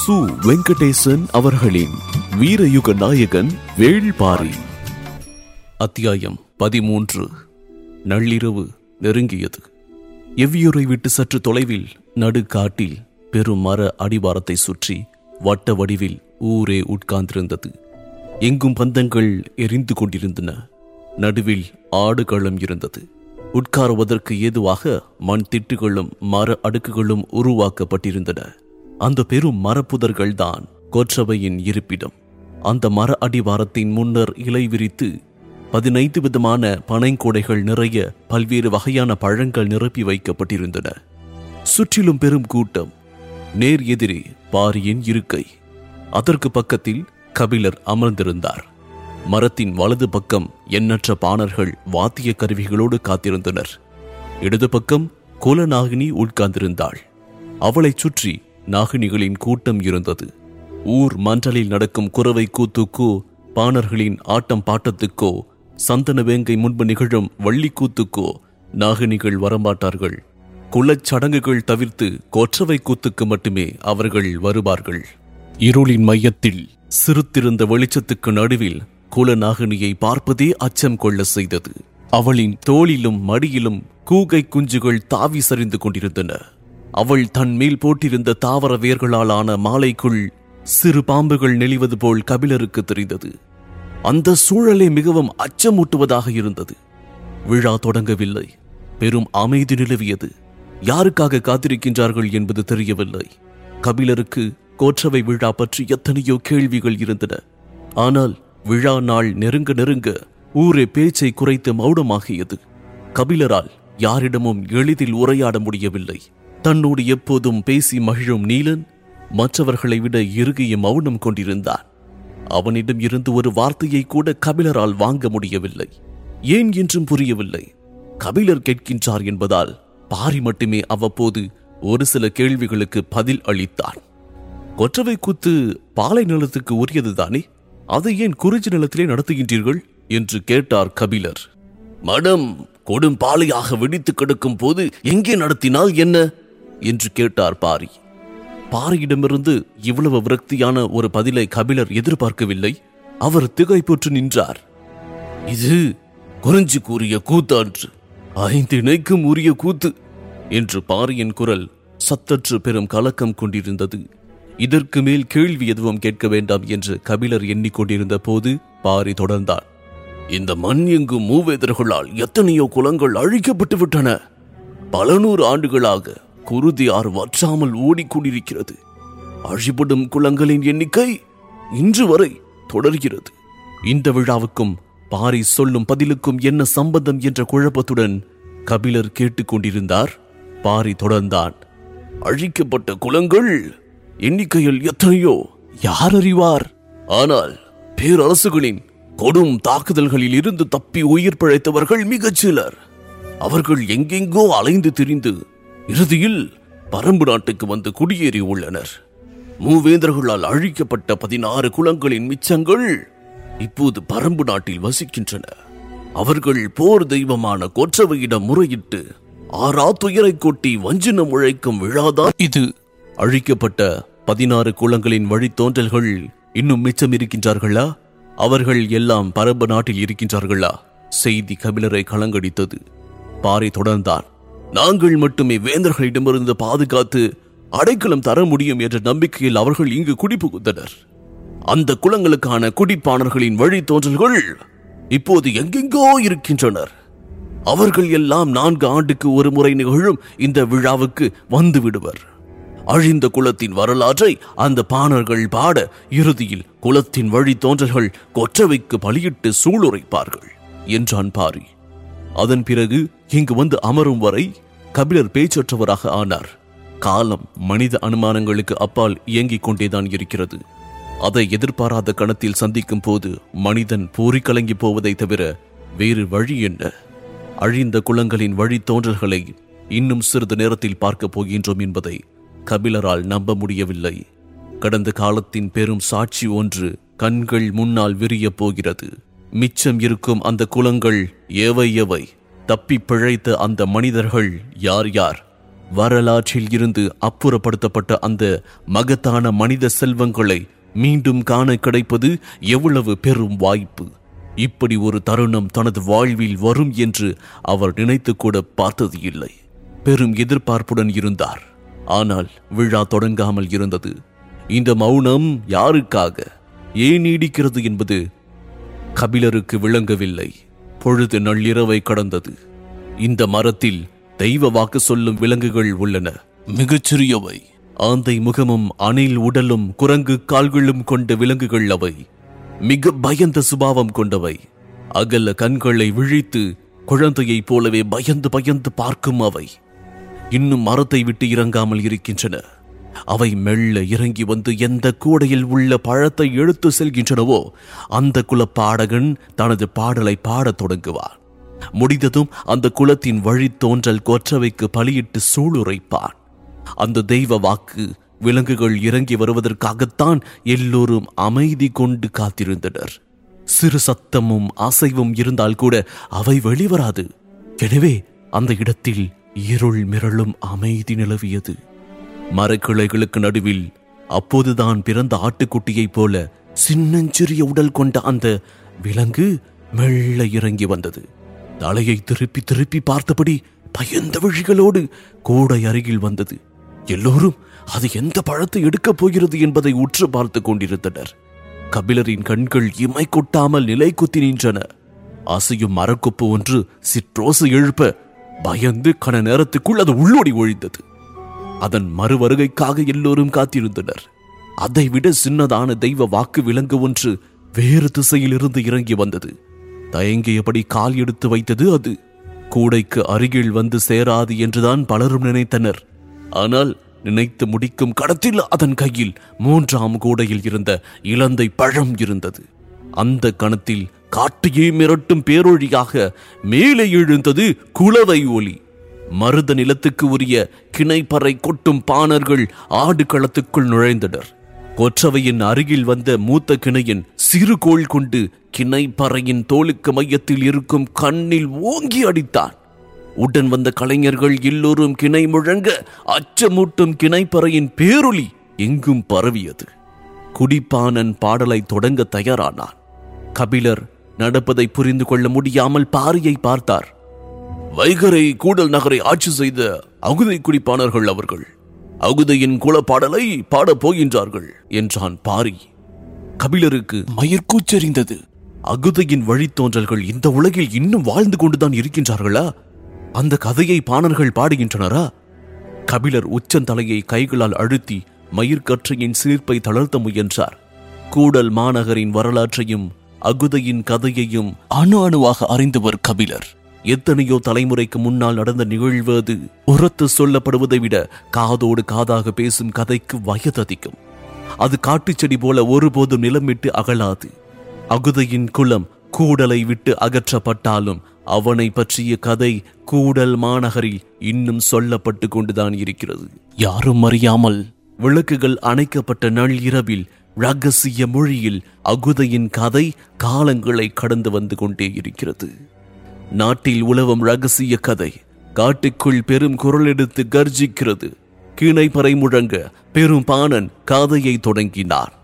சு. வெங்கடேசன் அவர்களின் வீரயுக நாயகன் வேள்பாரி. அத்தியாயம் 13. நள்ளிரவு நெருங்கியது. எவ்வியூரை விட்டு சற்று தொலைவில் நடுக்காட்டில் பெரும் மர அடிவாரத்தை சுற்றி வட்ட வடிவில் ஊரே உட்கார்ந்திருந்தது. எங்கும் பந்தங்கள் எரிந்து கொண்டிருந்தன. நடுவில் ஆடுகளம் இருந்தது. உட்காருவதற்கு ஏதுவாக மண் திட்டுகளும் மர அடுக்குகளும் உருவாக்கப்பட்டிருந்தன. அந்த பெரும் மரப்புதர்கள் தான் கொற்றவையின் இருப்பிடம். அந்த மர அடிவாரத்தின் முன்னர் இலை விரித்து 15 விதமான பனைங்கோடைகள் நிறைய பல்வேறு வகையான பழங்கள் நிரப்பி வைக்கப்பட்டிருந்தன. சுற்றிலும் பெரும் கூட்டம். நேர் எதிரே பாரியின் இருக்கை. அதற்கு பக்கத்தில் கபிலர் அமர்ந்திருந்தார். மரத்தின் வலது பக்கம் எண்ணற்ற பாணர்கள் வாத்திய கருவிகளோடு காத்திருந்தனர். இடது பக்கம் குலநாகினி உட்கார்ந்திருந்தாள். அவளைச் சுற்றி நாகினிகளின் கூட்டம் இருந்தது. ஊர் மன்றலில் நடக்கும் குரவை கூத்துக்கோ, பாணர்களின் ஆட்டம் பாட்டத்துக்கோ, சந்தன வேங்கை முன்பு நிகழும் வள்ளிக்கூத்துக்கோ நாகினிகள் வரமாட்டார்கள். குலச்சடங்குகள் தவிர்த்து கொற்றவை கூத்துக்கு மட்டுமே அவர்கள் வருவார்கள். இருளின் மையத்தில் சிறுத்திருந்த வெளிச்சத்துக்கு நடுவில் குலநாகினியை பார்ப்பதே அச்சம் கொள்ள செய்தது. அவளின் தோளிலும் மடியிலும் கூகை குஞ்சுகள் தாவி சரிந்து கொண்டிருந்தன. அவள் தன் மேல் போட்டிருந்த தாவர வேர்களாலான மாலைக்குள் சிறு பாம்புகள் நெளிவது போல் கபிலருக்கு தெரிந்தது. அந்த சூழலே மிகவும் அச்சமூட்டுவதாக இருந்தது. விழா தொடங்கவில்லை. பெரும் அமைதி நிலவியது. யாருக்காக காத்திருக்கின்றார்கள் என்பது தெரியவில்லை. கபிலருக்கு கொற்றவை விழா பற்றி எத்தனையோ கேள்விகள் இருந்தன. ஆனால் விழா நாள் நெருங்க நெருங்க ஊரே பேச்சை குறைத்து மௌனமாகியது. கபிலரால் யாரிடமும் எளிதில் உரையாட முடியவில்லை. தன்னோடு எப்போதும் பேசி மகிழும் நீலன் மற்றவர்களை விட இறுகிய மௌனம் கொண்டிருந்தான். அவனிடம் இருந்து ஒரு வார்த்தையை கூட கபிலரால் வாங்க முடியவில்லை. ஏன் என்றும் புரியவில்லை. கபிலர் கேட்கின்றார் என்பதால் பாரி மட்டுமே அவ்வப்போது ஒரு சில கேள்விகளுக்கு பதில் அளித்தான். கொற்றவை கூத்து பாலை நிலத்துக்கு உரியதுதானே, அதை ஏன் குறிஞ்சி நிலத்திலே நடத்துகின்றீர்கள் என்று கேட்டார் கபிலர். மடம் கொடும் பாலையாக வெடித்து கிடக்கும் போது எங்கே நடத்தினால் என்ன என்று கேட்டார் பாரி. பாரியிடமிருந்து இவ்வளவு விரக்தியான ஒரு பதிலை கபிலர் எதிர்பார்க்கவில்லை. அவர் திகைப்புற்று நின்றார். இது குறிஞ்சி கூறிய கூத்தான்று, 5 இணைக்கும் உரிய கூத்து என்று பாரியின் குரல் சத்தற்று பெரும் கலக்கம் கொண்டிருந்தது. இதற்கு மேல் கேள்வி எதுவும் கேட்க வேண்டாம் என்று கபிலர் எண்ணிக்கொண்டிருந்த போது பாரி தொடர்ந்தார். இந்த மண் எங்கும் மூவேதர்களால் எத்தனையோ குலங்கள் அழிக்கப்பட்டு விட்டன. பல 100 ஆண்டுகளாக குருதி ஆறு வற்றாமல் ஓடிக்கொண்டிருக்கிறது. அழிபடும் குலங்களின் எண்ணிக்கை இன்று வரை தொடர்கிறது. இந்த விழாவுக்கும் பாரி சொல்லும் பதிலுக்கும் என்ன சம்பந்தம் என்ற குழப்பத்துடன் கபிலர் கேட்டுக்கொண்டிருந்தார். பாரி தொடர்ந்தான். அழிக்கப்பட்ட குலங்கள் எண்ணிக்கையில் எத்தனையோ யார் அறிவார். ஆனால் பேரரசுகளின் கொடும் தாக்குதல்களில் இருந்து தப்பி உயிர் பிழைத்தவர்கள் மிகச் சிலர். அவர்கள் எங்கெங்கோ அலைந்து திரிந்து இறுதியில் பரம்பு நாட்டுக்கு வந்து குடியேறி உள்ளனர். மூவேந்தர்களால் அழிக்கப்பட்ட 16 குலங்களின் மிச்சங்கள் இப்போது பரம்பு நாட்டில் வசிக்கின்றன. அவர்கள் போர் தெய்வமான கொற்றவையிடம் முறையிட்டு ஆறா துயரை கொட்டி வஞ்சினம் உழைக்கும் விழாதான் இது. அழிக்கப்பட்ட 16 குலங்களின் வழித்தோன்றல்கள் இன்னும் மிச்சம் இருக்கின்றார்களா? அவர்கள் எல்லாம் பரம்பு நாட்டில் இருக்கின்றார்களா? செய்தி கபிலரை கலங்கடித்தது. பாரி தொடர்ந்தான். நாங்கள் மட்டுமே வேந்தர்களிடமிருந்து பாதுகாத்து அடைக்கலம் தர முடியும் என்ற நம்பிக்கையில் அவர்கள் இங்கு குடிபுகுந்தனர். அந்த குலங்களுக்கான குடிப்பாணர்களின் வழித்தோன்றல்கள் இப்போது எங்கெங்கோ இருக்கின்றனர். அவர்கள் எல்லாம் 4 ஆண்டுக்கு ஒரு முறை நிகழும் இந்த விழாவுக்கு வந்து விடுவர். அழிந்த குலத்தின் வரலாற்றை அந்த பாணர்கள் பாட இறுதியில் குலத்தின் வழித்தோன்றல்கள் கொற்றவைக்கு பலியிட்டு சூளுரைப்பார்கள் என்றான் பாரி. அதன் பிறகு இங்கு வந்து அமரும் வரை கபிலர் பேச்சற்றவராக ஆனார். காலம் மனித அனுமானங்களுக்கு அப்பால் இயங்கிக் கொண்டேதான் இருக்கிறது. அதை எதிர்பாராத கணத்தில் சந்திக்கும் போது மனிதன் பூரி கலங்கி போவதை தவிர வேறு வழி என்ன? அழிந்த குலங்களின் வழித்தோன்றல்களை இன்னும் சிறிது நேரத்தில் பார்க்கப் போகின்றோம் என்பதை கபிலரால் நம்ப முடியவில்லை. கடந்த காலத்தின் பெரும் சாட்சி ஒன்று கண்கள் முன்னால் விரிய போகிறது. மிச்சம் இருக்கும் அந்த குலங்கள் எவை எவை? தப்பி பிழைத்த அந்த மனிதர்கள் யார் யார்? வரலாற்றில் இருந்து அப்புறப்படுத்தப்பட்ட அந்த மகத்தான மனித செல்வங்களை மீண்டும் காண கிடைப்பது எவ்வளவு பெரும் வாய்ப்பு! இப்படி ஒரு தருணம் தனது வாழ்வில் வரும் என்று அவர் நினைத்து கூட பார்த்தது இல்லை. பெரும் எதிர்பார்ப்புடன் இருந்தார். ஆனால் விழா தொடங்காமல் இருந்தது. இந்த மௌனம் யாருக்காக, ஏன் நீடிக்கிறது என்பது கபிலருக்கு விளங்கவில்லை. பொழுது நள்ளிரவை கடந்தது. இந்த மரத்தில் தெய்வ வாக்கு சொல்லும் விலங்குகள் உள்ளன. மிகச்சிறியவை. ஆந்தை முகமும் அணில் உடலும் குரங்கு கால்களும் கொண்ட விலங்குகள் அவை. மிக பயந்த சுபாவம் கொண்டவை. அகல கண்களை விழித்து குழந்தையைப் போலவே பயந்து பயந்து பார்க்கும் அவை இன்னும் மரத்தை விட்டு இறங்காமல் இருக்கின்றன. அவை மெல்ல இறங்கி வந்து எந்த கூடையில் உள்ள பழத்தை எடுத்து செல்கின்றனவோ அந்த குலப்பாடகன் தனது பாடலை பாடத் தொடங்குவான். முடிந்ததும் அந்த குலத்தின் வழி தோன்றல் கொற்றவைக்கு பலியிட்டு சூளுரைப்பான். அந்த தெய்வ வாக்கு விலங்குகள் இறங்கி வருவதற்காகத்தான் எல்லோரும் அமைதி கொண்டு காத்திருந்தனர். சிறு சத்தமும் அசைவும் இருந்தால் கூட அவை வெளிவராது. எனவே அந்த இடத்தில் இருள் மிரளும் அமைதி நிலவியது. மரக்கிளைகளுக்கு நடுவில் அப்போதுதான் பிறந்த ஆட்டுக்குட்டியைப் போல சின்னஞ்சிறிய உடல் கொண்ட அந்த விலங்கு மெல்ல இறங்கி வந்தது. தலையை திருப்பி திருப்பி பார்த்தபடி பயந்த விழிகளோடு கூடை அருகில் வந்தது. எல்லோரும் அது எந்த பழத்தை எடுக்கப் போகிறது என்பதை உற்று பார்த்து கொண்டிருந்தனர். கபிலரின் கண்கள் இமை கொட்டாமல் நிலை குத்தி நின்றன. அசையும் மரக்கொப்பு ஒன்று சிற்றோசை எழுப்ப பயந்து கன நேரத்துக்குள் அது உள்ளோடி ஒழிந்தது. அதன் மறுவருகைக்காக எல்லோரும் காத்திருந்தனர். அதைவிட சின்னதான தெய்வ வாக்கு விலங்கு ஒன்று வேறு திசையிலிருந்து இறங்கி வந்தது. தயங்கியபடி கால் எடுத்து வைத்தது. அது கூடைக்கு அருகில் வந்து சேராது என்றுதான் பலரும் நினைத்தனர். ஆனால் நினைத்து முடிக்கும் கடத்தில் அதன் கையில் 3ஆம் கூடையில் இருந்த இலந்தை பழம் இருந்தது. அந்த கணத்தில் காட்டையே மிரட்டும் பேரொழியாக மேலே எழுந்தது குளவை ஒலி. மருத நிலத்துக்கு உரிய கிணைப்பறை கொட்டும் பாணர்கள் ஆடு களத்துக்குள் நுழைந்தனர். கொற்றவையின் அருகில் வந்த மூத்த கிணையின் சிறு கோள் கொண்டு கிணைப்பறையின் தோலுக்கு மையத்தில் இருக்கும் கண்ணில் ஓங்கி அடித்தான். உடன் வந்த கலைஞர்கள் எல்லோரும் கிணை முழங்க அச்சமூட்டும் கிணைப்பறையின் பேரொலி எங்கும் பரவியது. குடிப்பானன் பாடலை தொடங்க தயாரானான். கபிலர் நடப்பதை புரிந்து கொள்ள முடியாமல் பாரியை பார்த்தார். வைகரை கூடல் நகரை ஆட்சி செய்த அகுதை குடிப்பானர்கள் அவர்கள் அகுதையின் குலப்பாடலை பாடப் போகின்றார்கள் என்றான் பாரி. கபிலருக்கு மயிர்கூச்செறிந்தது. அகுதையின் வழித்தோன்றல்கள் இந்த உலகில் இன்னும் வாழ்ந்து கொண்டுதான் இருக்கின்றார்களா? அந்த கதையை பாணர்கள் பாடுகின்றனரா? கபிலர் உச்சந்தலையை கைகளால் அழுத்தி மயிர்கற்றையின் சீர்ப்பை தளர்த்த முயன்றார். கூடல் மாநகரின் வரலாற்றையும் அகுதையின் கதையையும் அணு அணுவாக அறிந்தவர் கபிலர். எத்தனையோ தலைமுறைக்கு முன்னால் நடந்த நிகழ்வு அது. உரத்து சொல்லப்படுவதை விட காதோடு காதாக பேசும் கதைக்கு வயது அதிகம். அது காட்டுச்செடி போல ஒருபோதும் நிலம் விட்டு அகலாது. அகுதையின் குலம் கூடலை விட்டு அகற்றப்பட்டாலும் அவனை பற்றிய கதை கூடல் மாநகரில் இன்னும் சொல்லப்பட்டு கொண்டுதான் இருக்கிறது. யாரும் அறியாமல் விளக்குகள் அணைக்கப்பட்ட நள்ளிரவில் ரகசிய மொழியில் அகுதையின் கதை காலங்களை கடந்து வந்து கொண்டே இருக்கிறது. நாட்டில் உலவும் ரகசிய கதை காட்டுக்குள் பெரும் குரல் எடுத்து கர்ஜிக்கிறது. கிணைப்பறை முழங்க பெரும் பாணன் கதையை தொடங்கினார்.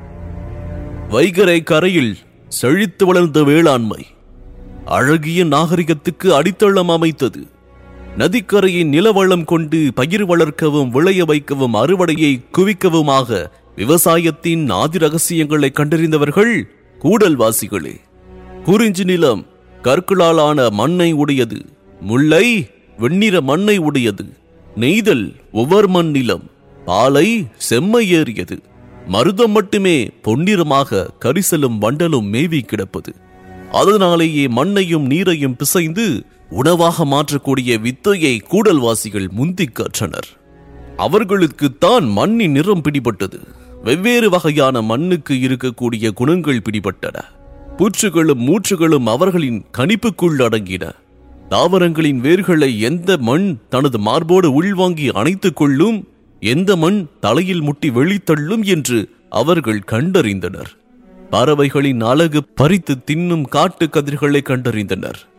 வைகரை கரையில் செழித்து வளர்ந்த வேளாண்மை அழகிய நாகரிகத்துக்கு அடித்தளம் அமைத்தது. நதிக்கரையின் நிலவளம் கொண்டு பயிர் வளர்க்கவும் விளைய வைக்கவும் அறுவடையை குவிக்கவுமாக விவசாயத்தின் ஆதி ரகசியங்களை கண்டறிந்தவர்கள் கூடல்வாசிகளே. குறிஞ்சி நிலம் கற்களாலான மண்ணை உடையது. முல்லை வெண்ணிற மண்ணை உடையது. நெய்தல் ஒவ்வொரு நிலம் பாலை செம்மை ஏறியது. மருதம் மட்டுமே பொன்னிறமாக கரிசலும் வண்டலும் மேவி கிடப்பது. அதனாலேயே மண்ணையும் நீரையும் பிசைந்து உணவாக மாற்றக்கூடிய வித்தையை கூடல்வாசிகள் முந்தி கற்றனர். அவர்களுக்குத்தான் மண்ணின் நிறம் பிடிபட்டது. வெவ்வேறு வகையான மண்ணுக்கு இருக்கக்கூடிய குணங்கள் பிடிபட்டன. பூச்சுகளும் மூச்சுகளும் அவர்களின் கணிப்புக்குள் அடங்கின. தாவரங்களின் வேர்களை எந்த மண் தனது மார்போடு உள்வாங்கி அணைத்துக் கொள்ளும், எந்த மண் தலையில் முட்டி வெளித்தள்ளும் என்று அவர்கள் கண்டறிந்தனர். பறவைகளின் அழகு பறித்து தின்னும் காட்டு கதிர்களை கண்டறிந்தனர்.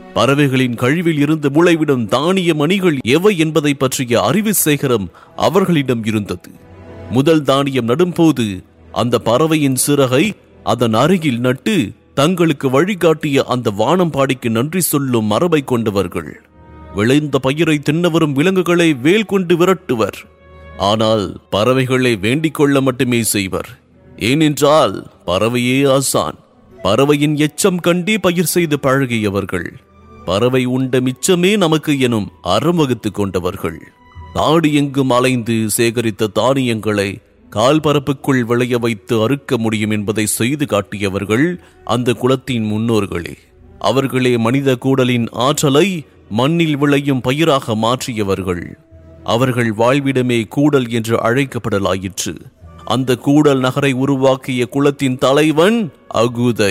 பறவைகளின் கழிவில் இருந்து முளைவிடும் தானிய மணிகள் எவை என்பதை பற்றிய அறிவு சேகரம் அவர்களிடம் இருந்தது. முதல் தானியம் நடும்போது அந்த பறவையின் சிறகை அதன் அருகில் நட்டு தங்களுக்கு வழிகாட்டிய அந்த வானம்பாடிக்கு நன்றி சொல்லும் மரபை கொண்டவர்கள். விளைந்த பயிரை தின்னவரும் விலங்குகளை வேல் கொண்டு விரட்டுவர். ஆனால் பறவைகளை வேண்டிக் கொள்ள மட்டுமே செய்வர். ஏனென்றால் பறவையே ஆசான். பறவையின் எச்சம் கண்டே பயிர் செய்து பழகியவர்கள். பறவை உண்ட மிச்சமே நமக்கு எனும் அறம் வகுத்து கொண்டவர்கள். நாடு எங்கும் அலைந்து சேகரித்த தானியங்களை கால் பரப்புக்குள் விளைய வைத்து அறுக்க முடியும் என்பதை செய்து காட்டியவர்கள் அந்த குலத்தின் முன்னோர்களே. அவர்களே மனித கூடலின் ஆற்றலை மண்ணில் விளையும் பயிராக மாற்றியவர்கள். அவர்கள் வாழ்விடமே கூடல் என்று அழைக்கப்படலாயிற்று. அந்த கூடல் நகரை உருவாக்கிய குலத்தின் தலைவன் அகுதை.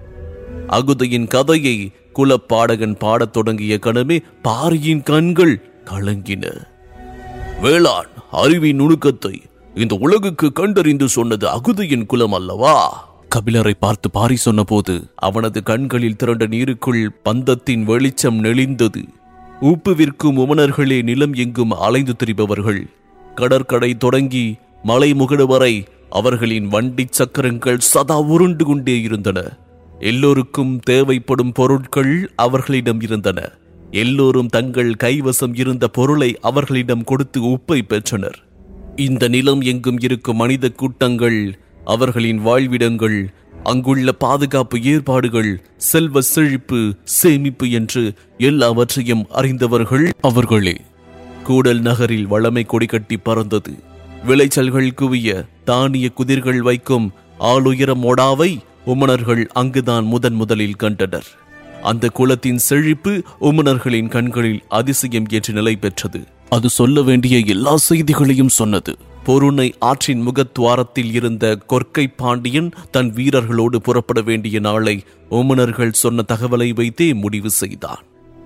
அகுதையின் கதையை குலப்பாடகன் பாடத் தொடங்கிய கணமே பாரியின் கண்கள் கலங்கின. வேளாண் அறிவின் நுணுக்கத்தை இந்த உலகுக்கு கண்டறிந்து சொன்னது அகுதையின் குலம் அல்லவா? கபிலரை பார்த்து பாரி சொன்னபோது அவனது கண்களில் திரண்ட நீருக்குள் பந்தத்தின் வெளிச்சம் நெளிந்தது. உப்பு விற்கும் உமனர்களே நிலம் எங்கும் அலைந்து திரிபவர்கள். கடற்கடை தொடங்கி மலை முகடு வரை அவர்களின் வண்டி சக்கரங்கள் சதா உருண்டு கொண்டே இருந்தன. எல்லோருக்கும் தேவைப்படும் பொருட்கள் அவர்களிடம் இருந்தன. எல்லோரும் தங்கள் கைவசம் இருந்த பொருளை அவர்களிடம் கொடுத்து உப்பை பெற்றனர். இந்த நிலம் எங்கும் இருக்கும் மனித கூட்டங்கள், அவர்களின் வாழ்விடங்கள், அங்குள்ள பாதுகாப்பு ஏற்பாடுகள், செல்வ செழிப்பு, சேமிப்பு என்று எல்லாவற்றையும் அறிந்தவர்கள் அவர்களே. கூடல் நகரில் வளமை கொடி கட்டி பறந்தது. விளைச்சல்கள் குவிய தானிய குதிர்கள் வைக்கும் ஆளுயர மோடாவை உமனர்கள் அங்குதான் முதலில் கண்டனர். அந்த குலத்தின் செழிப்பு உமனர்களின் கண்களில் அதிசயம் என்று நிலை பெற்றது. அது சொல்ல வேண்டிய எல்லா செய்திகளையும் சொன்னது. பொருணை ஆற்றின் முகத்துவாரத்தில் இருந்த கொற்கை பாண்டியன் தன் வீரர்களோடு புறப்பட வேண்டிய நாளை உமனர்கள் சொன்ன தகவலை வைத்தே முடிவு செய்தான்.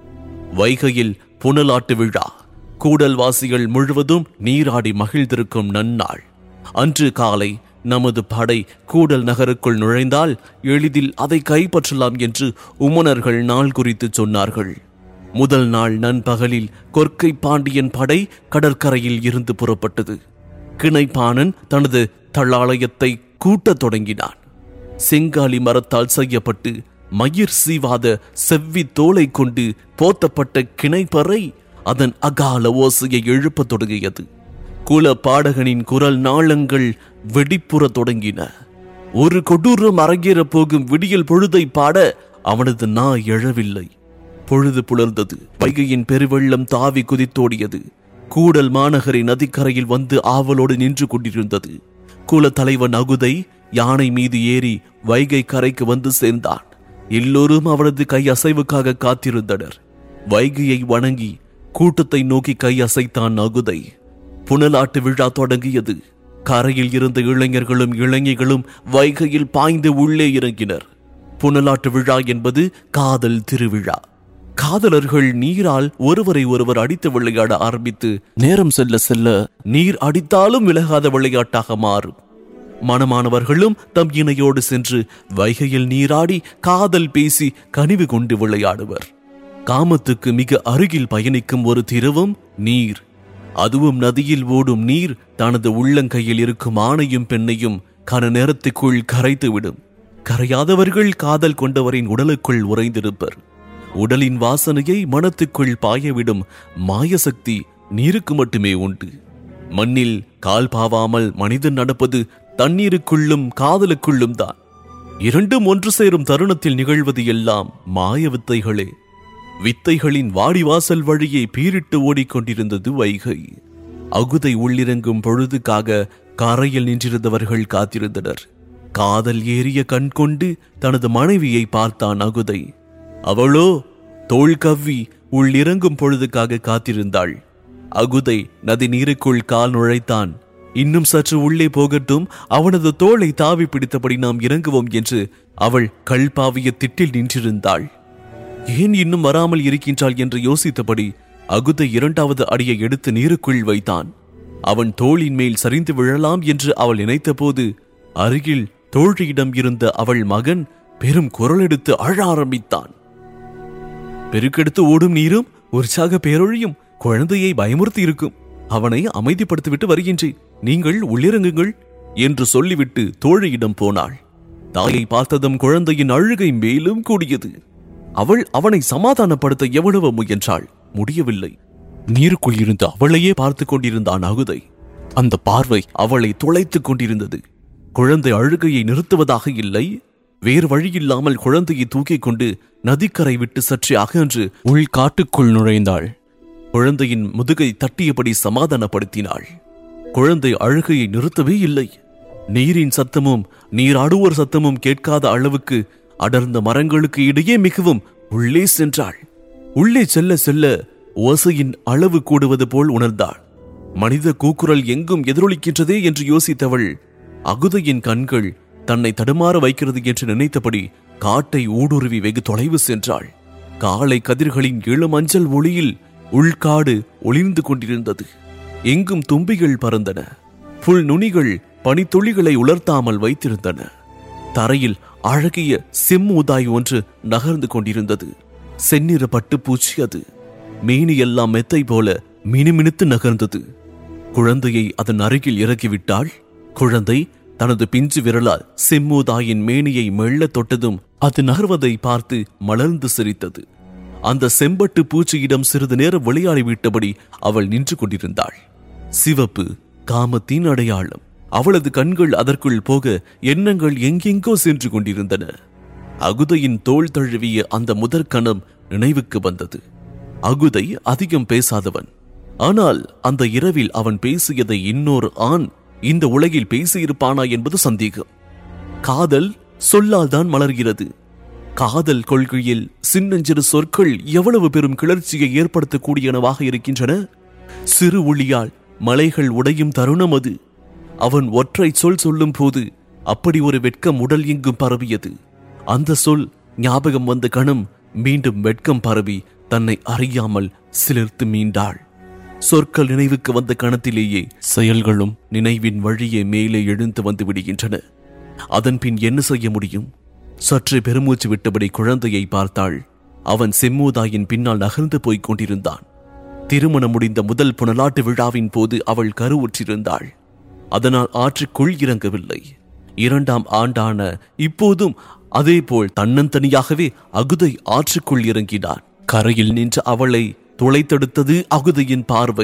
வைகையில் புனலாட்டு விழா. கூடல்வாசிகள் முழுவதும் நீராடி மகிழ்ந்திருக்கும் நன்னாள். அன்று காலை நமது படை கூடல் நகருக்குள் நுழைந்தால் எளிதில் அதை கைப்பற்றலாம் என்று உமனர்கள் நாள் குறித்து சொன்னார்கள். முதல் நாள் நண்பகலில் கொற்கை பாண்டியன் படை கடற்கரையில் இருந்து புறப்பட்டது. கிணைப்பானன் தனது தளாலயத்தை கூட்டத் தொடங்கினான். செங்காலி மரத்தால் செய்யப்பட்டு மயிர் சீவாத செவ்வி தோலை கொண்டு போத்தப்பட்ட கிணைப்பறை அதன் அகால ஓசையை எழுப்பத் தொடங்கியது. குல பாடகனின் குரல் நாளங்கள் வெடிப்புற தொடங்கின. ஒரு கொடூரம் அரங்கேற போகும் விடியல் பொழுதை பாட அவனது நா எழவில்லை. பொழுது புலர்ந்தது. வைகையின் பெருவெள்ளம் தாவி குதித்தோடியது. கூடல் மாநகரின் நதிக்கரையில் வந்து ஆவலோடு நின்று கொண்டிருந்தது. குல தலைவன் அகுதை யானை மீது ஏறி வைகை கரைக்கு வந்து சேர்ந்தான். எல்லோரும் அவனது கை அசைவுக்காக காத்திருந்தனர். வைகையை வணங்கி கூட்டத்தை நோக்கி கை அசைத்தான் அகுதை. புனலாட்டு விழா தொடங்கியது. கரையில் இருந்த இளைஞர்களும் இளைஞர்களும் வைகையில் பாய்ந்து உள்ளே இறங்கினர். புனலாட்டு விழா என்பது காதல் திருவிழா. காதலர்கள் நீரால் ஒருவரை ஒருவர் அடித்து விளையாட ஆரம்பித்து நேரம் செல்ல செல்ல நீர் அடித்தாலும் விலகாத விளையாட்டாக மாறும். மணமானவர்களும் தம் இணையோடு சென்று வைகையில் நீராடி காதல் பேசி கனிவு கொண்டு விளையாடுவர். காமத்துக்கு மிக அருகில் பயணிக்கும் ஒரு திரவம் நீர். அதுவும் நதியில் ஓடும் நீர் தனது உள்ளங்கையில் இருக்கும் ஆணையும் பெண்ணையும் கன நேரத்துக்குள் கரைத்துவிடும். கரையாதவர்கள் காதல் கொண்டவரின் உடலுக்குள் உறைந்திருப்பர். உடலின் வாசனையை மனத்துக்குள் பாயவிடும் மாயசக்தி நீருக்கு மட்டுமே உண்டு. மண்ணில் கால் பாவாமல் மனிதன் நடப்பது தண்ணீருக்குள்ளும் காதலுக்குள்ளும் தான். இரண்டும் ஒன்று சேரும் தருணத்தில் நிகழ்வது எல்லாம் மாய வித்தைகளே. வித்தைகளின் வாடிவாசல் வழியே பீரிட்டு ஓடிக்கொண்டிருந்தது வைகை. அகுதை உள்ளிறங்கும் பொழுதுக்காக கரையில் நின்றிருந்தவர்கள் காத்திருந்தனர். காதல் ஏறிய கண் கொண்டு தனது மனைவியை பார்த்தான் அகுதை. அவளோ தோள் கவ்வி உள்ளிறங்கும் பொழுதுக்காக காத்திருந்தாள். அகுதை நதி நீருக்குள் கால் நுழைத்தான். இன்னும் சற்று உள்ளே போகட்டும், அவனது தோளை தாவி பிடித்தபடி நாம் இறங்குவோம் என்று அவள் கல்பாவிய திட்டில் நின்றிருந்தாள். ஏன் இன்னும் வராமல் இருக்கின்றாள் என்று யோசித்தபடி அகுதை இரண்டாவது அடியை எடுத்து நீருக்குள் வைத்தான். அவன் தோளின் மேல் சரிந்து விழலாம் என்று அவள் நினைத்த போது அருகில் தோழியிடம் இருந்த அவள் மகன் பெரும் குரல் எடுத்து அழ ஆரம்பித்தான். பெருக்கெடுத்து ஓடும் நீரும் உற்சாக பேரொழியும் குழந்தையை பயமுறுத்தி இருக்கும். அவனை அமைதிப்படுத்திவிட்டு வருகின்றேன், நீங்கள் உள்ளிறங்குங்கள் என்று சொல்லிவிட்டு தோழியிடம் போனாள். தாயை பார்த்ததும் குழந்தையின் அழுகை மேலும் கூடியது. அவள் அவனை சமாதானப்படுத்த எவ்வளவு முயன்றாள், முடியவில்லை. நீருக்குள் இருந்து அவளையே பார்த்து கொண்டிருந்தான் அகுதை. அந்த பார்வை அவளை துளைத்துக் கொண்டிருந்தது. குழந்தை அழுகையை நிறுத்துவதாக இல்லை. வேறு வழியில்லாமல் குழந்தையை தூக்கிக் கொண்டு நதிக்கரை விட்டு சற்றே அகன்று உள்காட்டுக்குள் நுழைந்தாள். குழந்தையின் முதுகை தட்டியபடி சமாதானப்படுத்தினாள். குழந்தை அழுகையை நிறுத்தவே இல்லை. நீரின் சத்தமும் நீராடுவோர் சத்தமும் கேட்காத அளவுக்கு அடர்ந்த மரங்களுக்கு இடையே மிகவும் உள்ளே சென்றாள். உள்ளே செல்ல செல்ல ஓசையின் அளவு கூடுவது போல் உணர்ந்தாள். மனித கூக்குரல் எங்கும் எதிரொலிக்கின்றதே என்று யோசித்தவள் அகுதையின் கண்கள் தன்னை தடுமாற வைக்கிறது என்று நினைத்தபடி காட்டை ஊடுருவி வெகு தொலைவு சென்றாள். காலை கதிர்களின் இளமஞ்சள் ஒளியில் உள்காடு ஒளிர்ந்து கொண்டிருந்தது. எங்கும் தும்பிகள் பறந்தன. புல் நுனிகள் பனித்துளிகளை உலர்த்தாமல் வைத்திருந்தன. தரையில் அழகிய செம்மூதாய் ஒன்று நகர்ந்து கொண்டிருந்தது. செந்நிற பட்டு பூச்சி அது. மேனியெல்லாம் மெத்தை போல மினுமினுத்து நகர்ந்தது. குழந்தையை அதன் அருகில் இறக்கிவிட்டாள். குழந்தை தனது பிஞ்சு விரலால் செம்மூதாயின் மேனியை மெல்ல தொட்டதும் அது நகர்வதை பார்த்து மலர்ந்து சிரித்தது. அந்த செம்பட்டு பூச்சியிடம் சிறிது நேரம் விளையாடிவிட்டபடி அவள் நின்று கொண்டிருந்தாள். சிவப்பு காமத்தின் அடையாளம். அவளது கண்கள் அதற்குள் போக எண்ணங்கள் எங்கெங்கோ சென்று கொண்டிருந்தன. அகுதையின் தோள் தழுவிய அந்த முதற்கணம் நினைவுக்கு வந்தது. அகுதை அதிகம் பேசாதவன். ஆனால் அந்த இரவில் அவன் பேசியதை இன்னொரு ஆண் இந்த உலகில் பேசியிருப்பானா என்பது சந்தேகம். காதல் சொல்லால் தான் மலர்கிறது. காதல் கொள்கையில் சின்னஞ்சிறு சொற்கள் எவ்வளவு பெரும் கிளர்ச்சியை ஏற்படுத்தக்கூடியனவாக இருக்கின்றன. சிறு ஒளியால் மலைகள் உடையும் தருணம் அது. அவன் ஒற்றை சொல் சொல்லும் போது அப்படி ஒரு வெட்கம் உடல் எங்கும் பரவியது. அந்த சொல் ஞாபகம் வந்த கணம் மீண்டும் வெட்கம் பரவி தன்னை அறியாமல் சிலிர்த்து மீண்டாள். சொற்கள் நினைவுக்கு வந்த கணத்திலேயே செயல்களும் நினைவின் வழியே மேலே எழுந்து வந்து விடுகின்றன. அதன் பின் என்ன செய்ய முடியும்? சற்று பெருமூச்சு விட்டபடி குழந்தையை பார்த்தாள். அவன் செம்மூதாயின் பின்னால் நகர்ந்து போய்க் கொண்டிருந்தான். திருமணம் முடிந்த முதல் புனலாட்டு விழாவின் போது அவள் கருவுற்றிருந்தாள். அதனால் ஆற்றுக்குள் இறங்கவில்லை. 2ஆம் ஆண்டான இப்போதும் அதேபோல் தன்னந்தனியாகவே அகுதை ஆற்றுக்குள் இறங்கினான். கரையில் நின்ற அவளை துளைத்தெடுத்தது அகுதையின் பார்வை.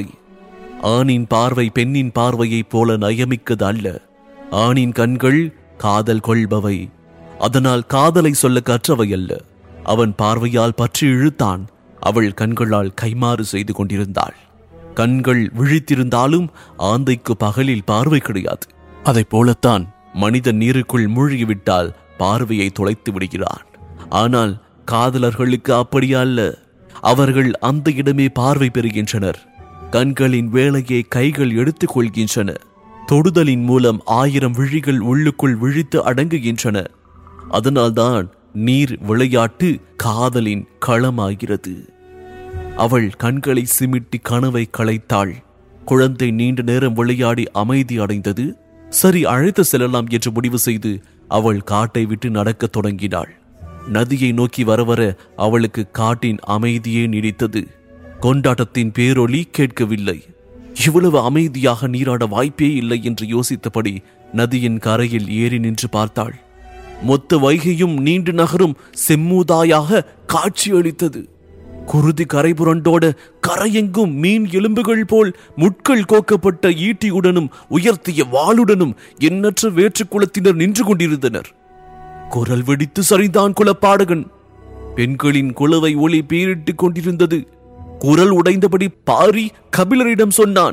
ஆணின் பார்வை பெண்ணின் பார்வையைப் போல நயமிக்கது அல்ல. ஆணின் கண்கள் காதல் கொள்பவை. அதனால் காதலை சொல்ல கற்றவை அல்ல. அவன் பார்வையால் பற்றி இழுத்தான். அவள் கண்களால் கைமாறு செய்து கொண்டிருந்தாள். கண்கள் விழித்திருந்தாலும் ஆந்தைக்கு பகலில் பார்வை கிடையாது. அதை போலத்தான் மனிதன் நீருக்குள் மூழ்கிவிட்டால் பார்வையை தொலைத்து விடுகிறான். ஆனால் காதலர்களுக்கு அப்படி அல்ல. அவர்கள் அந்த இடமே பார்வை பெறுகின்றனர். கண்களின் வேலையை கைகள் எடுத்துக் கொள்கின்றன. தொடுதலின் மூலம் 1000 விழிகள் உள்ளுக்குள் விழித்து அடங்குகின்றன. அதனால்தான் நீர் விளையாட்டு காதலின் களமாகிறது. அவள் கண்களை சிமிட்டி கனவை களைத்தாள். குழந்தை நீண்ட நேரம் விளையாடி அமைதி அடைந்தது. சரி, அழைத்து செல்லலாம் என்று முடிவு செய்து அவள் காட்டை விட்டு நடக்கத் தொடங்கினாள். நதியை நோக்கி வர வர அவளுக்கு காட்டின் அமைதியே நீடித்தது. கொண்டாட்டத்தின் பேரொலி கேட்கவில்லை. இவ்வளவு அமைதியாக நீராட வாய்ப்பே இல்லை என்று யோசித்தபடி நதியின் கரையில் ஏறி நின்று பார்த்தாள். மொத்த வைகையும் நீண்டு நகரும் செம்மூதாயாக காட்சியளித்தது. குருதி கரைபுரண்டோட கரையெங்கும் மீன் எலும்புகள் போல் முட்கள் கோக்கப்பட்ட ஈட்டியுடனும் உயர்த்திய வாளுடனும் எண்ணற்ற வேற்று குலத்தினர் நின்று கொண்டிருந்தனர். குரல் வெடித்து சரிந்தான் குலப்பாடகன். பெண்களின் குலவை ஒளி பீரிட்டுக் கொண்டிருந்தது. குரல் உடைந்தபடி பாரி கபிலரிடம் சொன்னான்.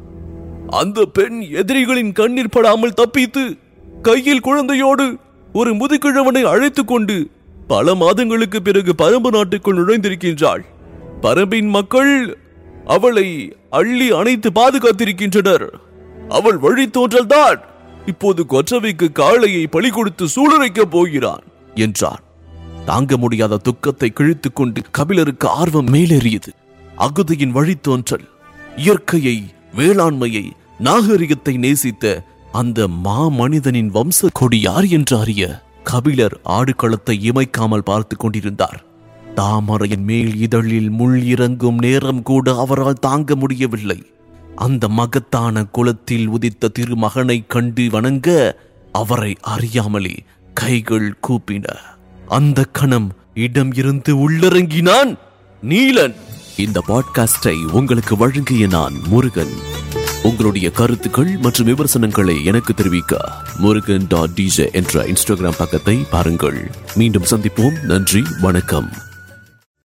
அந்த பெண் எதிரிகளின் கண்ணீர் படாமல் தப்பித்து கையில் குழந்தையோடு ஒரு முதுகிழவனை அழைத்துக் கொண்டு பல மாதங்களுக்கு பிறகு பரம்பு நாட்டுக்குள் நுழைந்திருக்கின்றாள். பரம்பின் மக்கள் அவளை அள்ளி அணைத்து பாதுகாத்திருக்கின்றனர். அவள் வழி தோன்றல்தான் இப்போது கொற்றவைக்கு காளையை பலி கொடுத்து சூளுரைக்கப் போகிறான் என்றார். தாங்க முடியாத துக்கத்தை கிழித்துக் கொண்டு கபிலருக்கு ஆர்வம் மேலேறியது. அகுதையின் வழித்தோன்றல், இயற்கையை, வேளாண்மையை, நாகரிகத்தை நேசித்த அந்த மாமனிதனின் வம்ச கொடி யார் என்று அறிய கபிலர் ஆடுகளத்தை இமைக்காமல் பார்த்து கொண்டிருந்தார். தாமரையின் மேல் இதழில் முள் இறங்கும் நேரம் கூட அவரால் தாங்க முடியவில்லை. அந்த மகத்தான குலத்தில் உதித்த திருமகனை கண்டு வணங்க அவரை அறியாமலே கைகள் கூப்பின. அந்த கணம் இடம் இருந்து உள்ளிறங்கினான் நீலன். இந்த பாட்காஸ்டை உங்களுக்கு வழங்கிய நான் முருகன். உங்களுடைய கருத்துக்கள் மற்றும் விமர்சனங்களை எனக்கு தெரிவிக்க murugan.dj என்ற இன்ஸ்டாகிராம் பக்கத்தை பாருங்கள். மீண்டும் சந்திப்போம். நன்றி, வணக்கம்.